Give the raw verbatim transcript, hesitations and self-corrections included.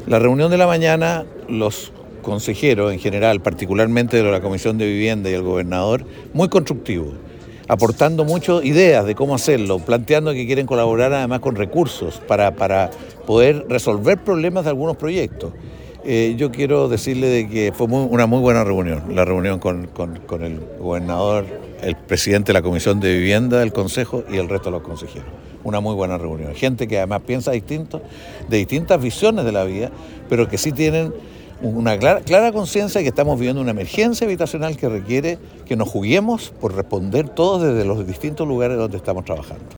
La reunión de la mañana, los consejeros en general, particularmente de la Comisión de Vivienda y el gobernador, muy constructivo, aportando muchas ideas de cómo hacerlo, planteando que quieren colaborar además con recursos para, para poder resolver problemas de algunos proyectos. Eh, yo quiero decirle de que fue muy, una muy buena reunión, la reunión con, con, con el gobernador, el presidente de la Comisión de Vivienda del Consejo y el resto de los consejeros. Una muy buena reunión. Gente que además piensa distinto, de distintas visiones de la vida, pero que sí tienen una clara, clara conciencia de que estamos viviendo una emergencia habitacional que requiere que nos juguemos por responder todos desde los distintos lugares donde estamos trabajando.